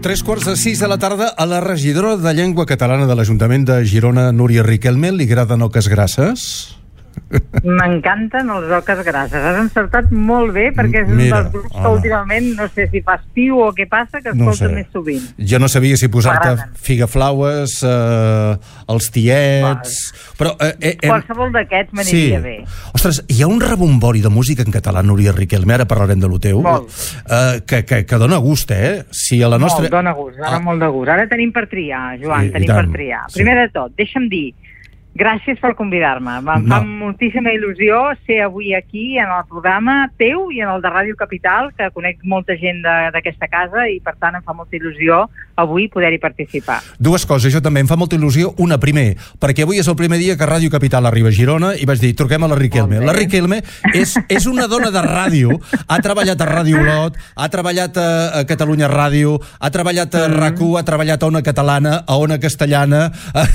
3:45 de la tarda. A la regidora de Llengua Catalana de l'Ajuntament de Girona, Núria Riquelme, li agraden oques grasses? M'encanten els oques grasses. Has encertat molt bé, perquè és un dels grups que últimament, no sé si fa estiu o què passa, que escolta més sovint. Jo no sabia si posar-te figaflaues, els tiets... Però, qualsevol d'aquests m'aniria bé. Ostres, hi ha un rebombori de música en català, Núria Riquelme, ara parlarem de lo teu, que dona gust, Si a la nostra... Molt, dona gust, dona molt de gust. Ara tenim per triar, Joan, tenim per triar. Primer de tot, deixa'm dir, gràcies per convidar-me. Em fa moltíssima il·lusió ser avui aquí en el programa teu i en el de Ràdio Capital, que conec molta gent d'aquesta casa i, per tant, em fa molta il·lusió avui poder-hi participar. Dues coses, això també em fa molta il·lusió. Una, primer, perquè avui és el primer dia que Ràdio Capital arriba a Girona i vaig dir, truquem a la Riquelme. La Riquelme és una dona de ràdio, ha treballat a Ràdio Olot, ha treballat a Catalunya Ràdio, ha treballat a RAC1, ha treballat a Ona Catalana, a Ona Castellana...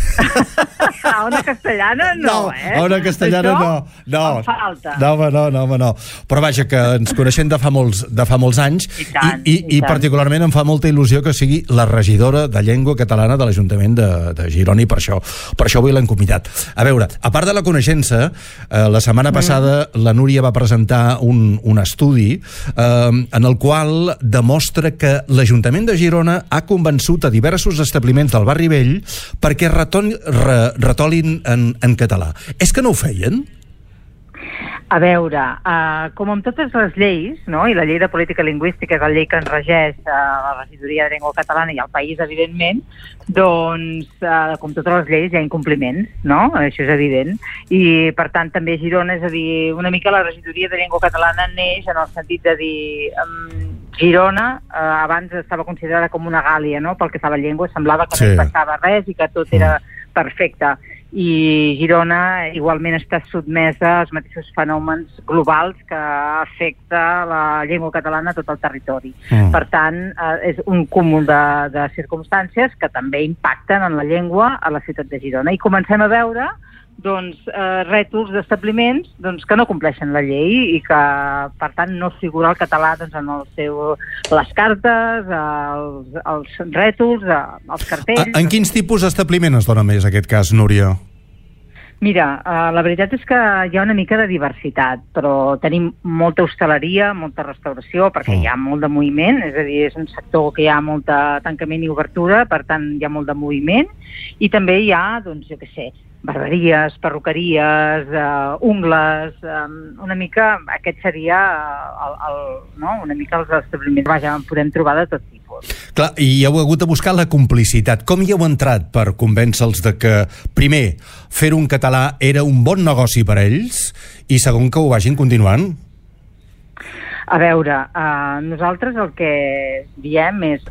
A Ona Castellana no, A Ona Castellana no. Em falta. No. Però vaja, que ens coneixem de fa molts anys i particularment em fa molta il·lusió que sigui la regidora de Llengua Catalana de l'Ajuntament de Girona i per això avui l'hem convidat. A veure, a part de la coneixença, la setmana passada la Núria va presentar un estudi en el qual demostra que l'Ajuntament de Girona ha convençut a diversos establiments del barri vell perquè retolin en català. És que no ho feien? A veure, com amb totes les lleis, no? I la llei de política lingüística és la llei que ens regeix la regidoria de llengua catalana i el país, evidentment, doncs, com totes les lleis, hi ha incompliments, no? Això és evident. I, per tant, també a Girona, és a dir, una mica la regidoria de llengua catalana neix en el sentit de dir... Girona abans estava considerada com una gàlia, no? Pel que fa a la llengua, semblava que no hi passava res i que tot era perfecte. I Girona igualment està sotmesa als mateixos fenòmens globals que afecta la llengua catalana a tot el territori. Per tant, és un cúmul de circumstàncies que també impacten en la llengua a la ciutat de Girona. I comencem a veure rètols d'establiments que no compleixen la llei i que, per tant, no figura el català en les cartes, els rètols, els cartells... En quins tipus d'establiment es dona més aquest cas, Núria? Mira, la veritat és que hi ha una mica de diversitat, però tenim molta hostaleria, molta restauració, perquè hi ha molt de moviment, és a dir, és un sector que hi ha molt de tancament i obertura, per tant hi ha molt de moviment, i també hi ha, doncs, jo què sé, barberies, perruqueries, ungles, una mica, aquest seria una mica els establiments. Vaja, en podem trobar de tot tipus. Clar, i heu hagut de buscar la complicitat. Com hi heu entrat per convèncer-los de que, primer, fer un català era un bon negoci per a ells i, segon, que ho vagin continuant? A veure, nosaltres el que diem és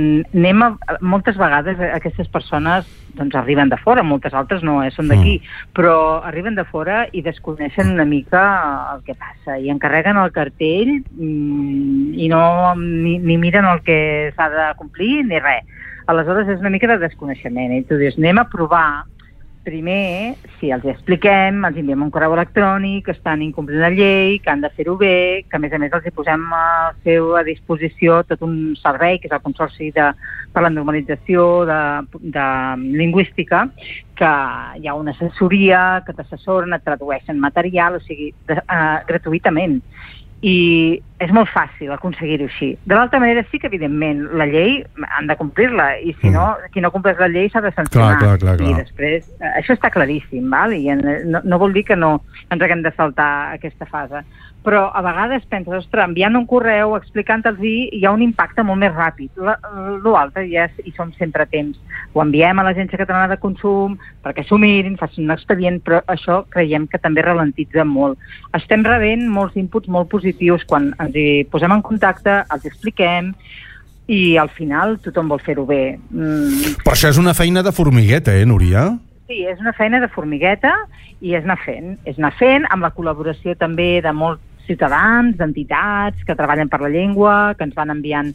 moltes vegades aquestes persones arriben de fora, moltes altres no, són d'aquí, però arriben de fora i desconeixen una mica el que passa i encarreguen el cartell i ni miren el que s'ha de complir ni res. Aleshores és una mica de desconeixement i tu dius, anem a provar. Primer, si els expliquem, els enviem un correu electrònic, que estan incomplint la llei, que han de fer-ho bé, que a més els hi posem a disposició tot un servei, que és el Consorci per la Normalització de Lingüística, que hi ha una assessoria, que t'assessoren, et tradueixen material, o sigui, gratuïtament. I és molt fàcil aconseguir-ho així. De l'altra manera, sí que, evidentment, la llei han de complir-la, i si no, qui no compleix la llei s'ha de sancionar. Clar. I després, això està claríssim, val? I no vol dir que no ens haguem de saltar aquesta fase. Però a vegades penses, ostres, enviant un correu, explicant-los, hi ha un impacte molt més ràpid. L'altre ja hi som sempre a temps. Ho enviem a l'Agència Catalana de Consum perquè s'ho mirin, facin un expedient, però això creiem que també ralentitza molt. Estem rebent molts inputs molt positius quan ens hi posem en contacte, els expliquem, i al final tothom vol fer-ho bé. Però això és una feina de formigueta, Núria? Sí, és una feina de formigueta i és anar fent amb la col·laboració també de molts ciutadans, d'entitats que treballen per la llengua, que ens van enviant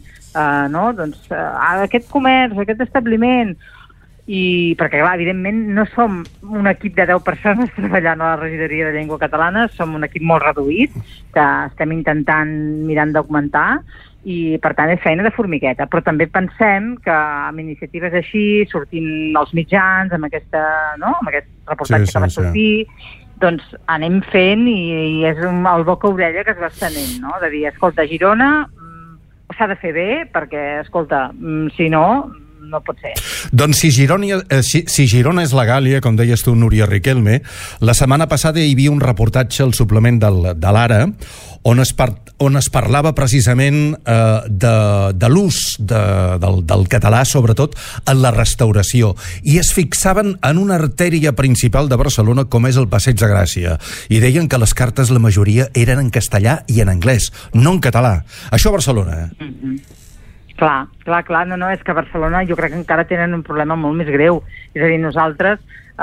aquest comerç, aquest establiment, i perquè, clar, evidentment no som un equip de 10 persones treballant a la regidoria de llengua catalana, som un equip molt reduït que estem intentant mirant d'augmentar i per tant és feina de formigueta, però també pensem que amb iniciatives així, sortint als mitjans, amb aquest reportatge que va sortir, doncs anem fent i és el boca-orella que es va estenent, no? De dir, escolta, Girona s'ha de fer bé perquè, escolta, si no pot ser. Doncs si Girona és la Gàlia, com deies tu, Núria Riquelme, la setmana passada hi havia un reportatge al suplement de l'Ara on es parlava precisament de l'ús del català, sobretot en la restauració, i es fixaven en una artèria principal de Barcelona com és el Passeig de Gràcia, i deien que les cartes la majoria eren en castellà i en anglès, no en català. Això a Barcelona, Clar, no, és que a Barcelona jo crec que encara tenen un problema molt més greu. És a dir, nosaltres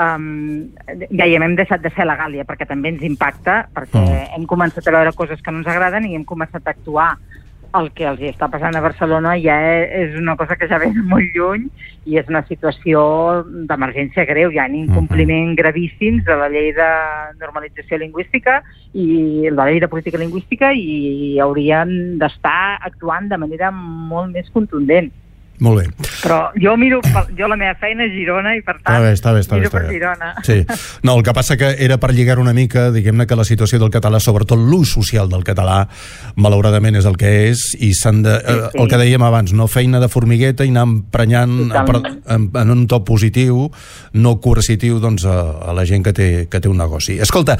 dèiem, hem deixat de ser la Gàlia perquè també ens impacta, perquè hem començat a veure coses que no ens agraden i hem començat a actuar. El que els hi està passant a Barcelona ja és una cosa que ja ve molt lluny i és una situació d'emergència greu. Hi ha un incompliment gravíssim de la llei de normalització lingüística i la llei de política lingüística i haurien d'estar actuant de manera molt més contundent. Molt bé. Però jo la meva feina és Girona i per tant miro per Girona. Sí. No, el que passa que era per lligar una mica, diguem-ne, que la situació del català, sobretot l'ús social del català, malauradament és el que és, i s'han de, el que dèiem abans, no, feina de formigueta i anar emprenyant en un to positiu, no coercitiu, doncs, a la gent que té un negoci. Escolta,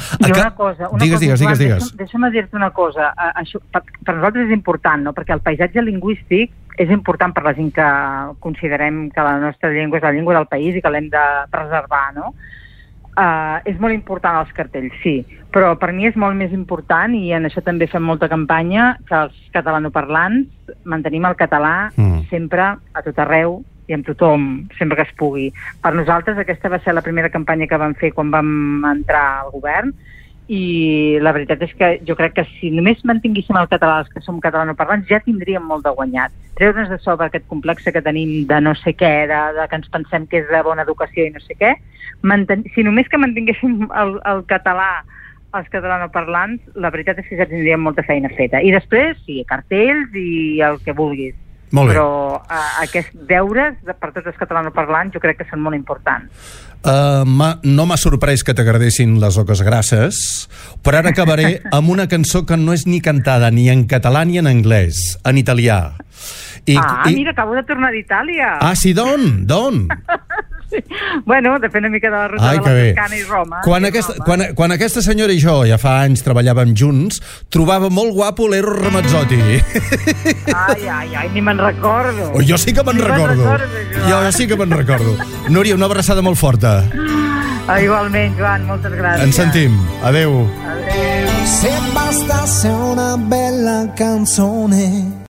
digues. Deixa'm dir-te una cosa. Això, per nosaltres és important, no? Perquè el paisatge lingüístic és important per la gent que considerem que la nostra llengua és la llengua del país i que l'hem de preservar, no? És molt important els cartells, sí, però per mi és molt més important, i en això també fem molta campanya, que els catalanoparlants mantenim el català sempre, a tot arreu i amb tothom, sempre que es pugui. Per nosaltres aquesta va ser la primera campanya que vam fer quan vam entrar al govern, i la veritat és que jo crec que si només mantinguéssim el català els que som catalanoparlants ja tindríem molt de guanyat. Treure'ns de sobre aquest complex que tenim de no sé què, de que ens pensem que és de bona educació i no sé què, si només que mantinguéssim el català els catalanoparlants, la veritat és que ja tindríem molta feina feta. I després, sí, cartells i el que vulguis. Però aquests deures per tots els catalanoparlants jo crec que són molt importants. No m'ha sorprès que t'agradessin les oques grasses, però ara acabaré amb una cançó que no és ni cantada ni en català ni en anglès, en italià. Mira, acabo de tornar d'Itàlia. Sí, d'on? Bueno, depèn una mica de la ruta de la Toscana i Roma. Quan aquesta senyora i jo ja fa anys treballàvem junts, trobava molt guapo l'Eros Ramazzotti. Ai, ni me'n recordo. Jo sí que me'n recordo. Jo sí que me'n recordo. Núria, una abraçada molt forta. Igualment, Joan, moltes gràcies. Ens sentim. Adéu. Adéu. Se bastasse una bella canzone